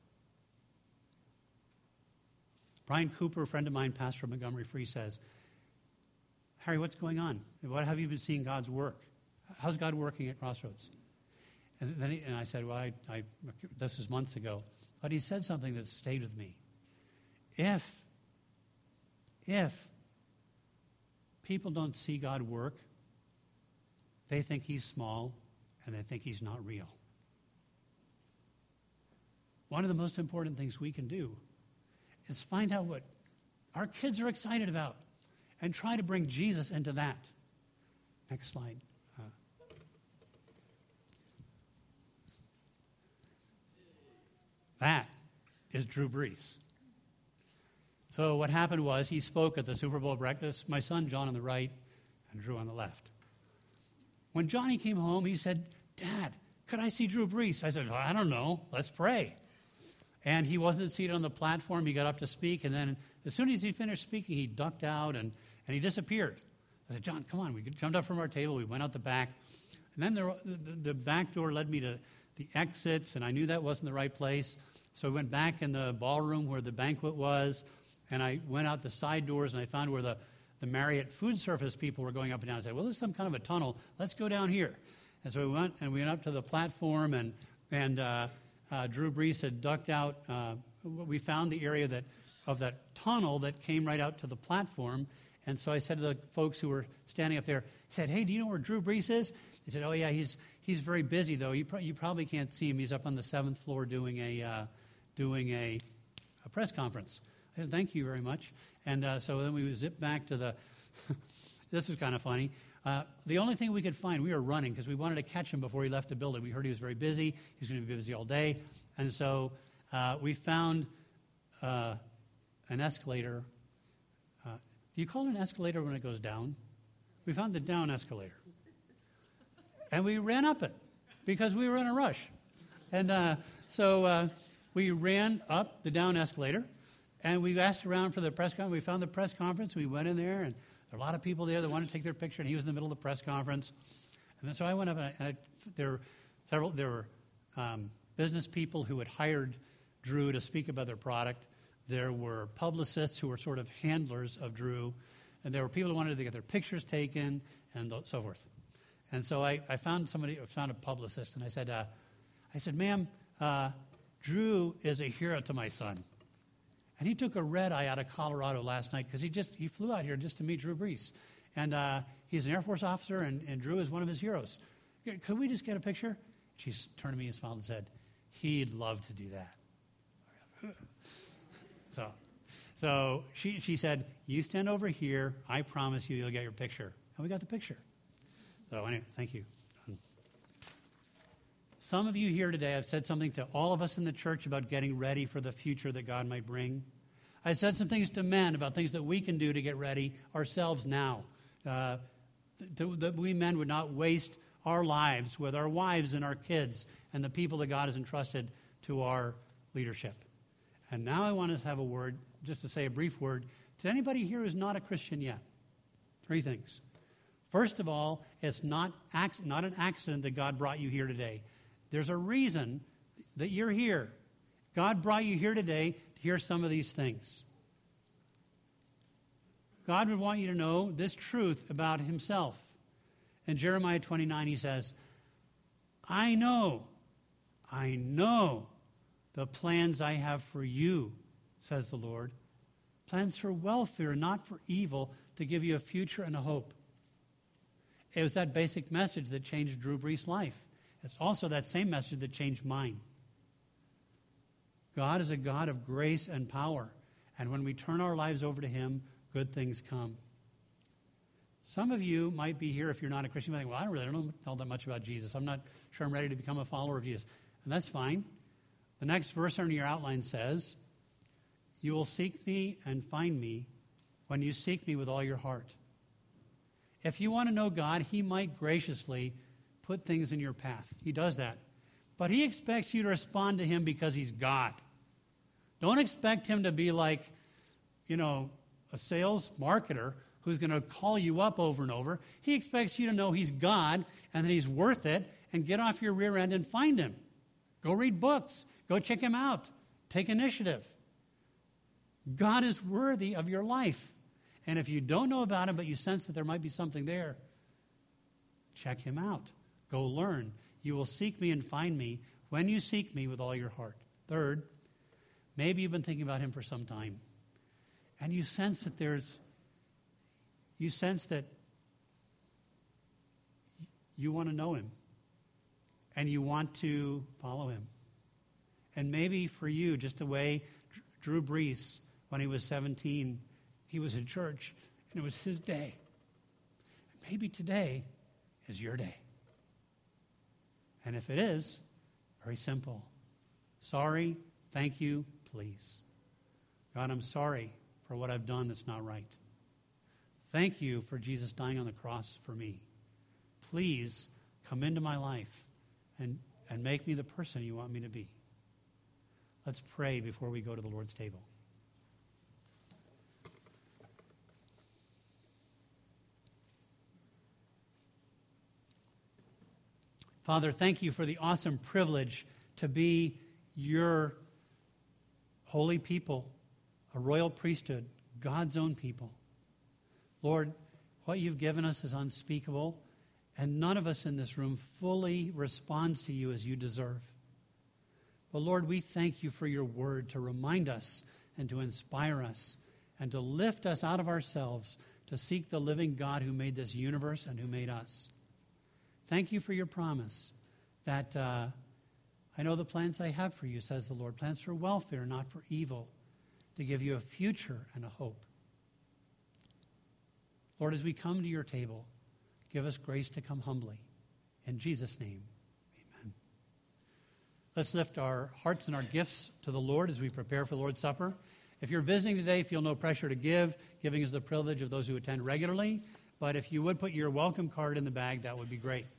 Brian Cooper, a friend of mine, pastor of Montgomery Free, says, Harry, what's going on? What have you been seeing God's work? How's God working at Crossroads? And then he, and I said, well, I, I, this is months ago. But he said something that stayed with me. if, if people don't see God work, they think he's small and they think he's not real. One of the most important things we can do is find out what our kids are excited about and try to bring Jesus into that. Next slide. Uh, that is Drew Brees. So what happened was he spoke at the Super Bowl breakfast, my son John on the right and Drew on the left. When Johnny came home, he said, "Dad, could I see Drew Brees?" I said, well, I don't know. Let's pray. And he wasn't seated on the platform. He got up to speak, and then as soon as he finished speaking, he ducked out, and, and he disappeared. I said, "John, come on." We jumped up from our table. We went out the back. And then there, the, the back door led me to the exits, and I knew that wasn't the right place. So I went back in the ballroom where the banquet was, and I went out the side doors, and I found where the, the Marriott food service people were going up and down. I said, well, this is some kind of a tunnel. Let's go down here. And so we went, and we went up to the platform, and, and uh, uh, Drew Brees had ducked out. Uh, we found the area that of that tunnel that came right out to the platform. And so I said to the folks who were standing up there, I said, "Hey, do you know where Drew Brees is?" They said, "Oh, yeah, he's he's very busy, though. You, pro- you probably can't see him. He's up on the seventh floor doing a uh, doing a, a press conference." I said, "Thank you very much." And uh, so then we zipped back to the, this was kind of funny. Uh, the only thing we could find, we were running because we wanted to catch him before he left the building. We heard he was very busy. He was going to be busy all day. And so uh, we found uh, an escalator. Uh, do you call it an escalator when it goes down? We found the down escalator. And we ran up it because we were in a rush. And uh, so uh, we ran up the down escalator, and we asked around for the press conference. We found the press conference. We went in there, and there were a lot of people there that wanted to take their picture, and he was in the middle of the press conference. And then so I went up, and, I, and I, there were several there were um, business people who had hired Drew to speak about their product. There were publicists who were sort of handlers of Drew, and there were people who wanted to get their pictures taken and so forth. And so I, I found somebody, I found a publicist, and I said, uh, I said, "Ma'am, uh, Drew is a hero to my son. And he took a red eye out of Colorado last night because he just he flew out here just to meet Drew Brees. And uh, he's an Air Force officer, and, and Drew is one of his heroes. Could we just get a picture?" She turned to me and smiled and said, "He'd love to do that." So, so she, she said, "You stand over here. I promise you you'll get your picture." And we got the picture. So anyway, thank you. Some of you here today have said something to all of us in the church about getting ready for the future that God might bring. I said some things to men about things that we can do to get ready ourselves now. Uh, th- that we men would not waste our lives with our wives and our kids and the people that God has entrusted to our leadership. And now I want to have a word, just to say a brief word, to anybody here who's not a Christian yet. Three things. First of all, it's not, ac- not an accident that God brought you here today. There's a reason that you're here. God brought you here today to hear some of these things. God would want you to know this truth about himself. In Jeremiah twenty-nine, he says, "I know, I know the plans I have for you, says the Lord. Plans for welfare, not for evil, to give you a future and a hope." It was that basic message that changed Drew Brees' life. It's also that same message that changed mine. God is a God of grace and power. And when we turn our lives over to him, good things come. Some of you might be here, if you're not a Christian, you might think, well, I don't really know all that much about Jesus. I'm not sure I'm ready to become a follower of Jesus. And that's fine. The next verse on your outline says, "You will seek me and find me when you seek me with all your heart." If you want to know God, he might graciously put things in your path. He does that. But he expects you to respond to him because he's God. Don't expect him to be like, you know, a sales marketer who's going to call you up over and over. He expects you to know he's God and that he's worth it, and get off your rear end and find him. Go read books. Go check him out. Take initiative. God is worthy of your life. And if you don't know about him, but you sense that there might be something there, check him out. Go learn. You will seek me and find me when you seek me with all your heart. Third, maybe you've been thinking about him for some time. and you sense that there's, you sense that you want to know him and you want to follow him. And maybe for you, just the way Drew Brees, when he was seventeen, he was in church and it was his day. Maybe today is your day. And if it is, very simple. Sorry, thank you, please. God, I'm sorry for what I've done that's not right. Thank you for Jesus dying on the cross for me. Please come into my life and, and make me the person you want me to be. Let's pray before we go to the Lord's table. Father, thank you for the awesome privilege to be your holy people, a royal priesthood, God's own people. Lord, what you've given us is unspeakable, and none of us in this room fully responds to you as you deserve. But Lord, we thank you for your word to remind us and to inspire us and to lift us out of ourselves to seek the living God who made this universe and who made us. Thank you for your promise that uh, I know the plans I have for you, says the Lord, plans for welfare, not for evil, to give you a future and a hope. Lord, as we come to your table, give us grace to come humbly. In Jesus' name, amen. Let's lift our hearts and our gifts to the Lord as we prepare for the Lord's Supper. If you're visiting today, feel no pressure to give. Giving is the privilege of those who attend regularly. But if you would put your welcome card in the bag, that would be great.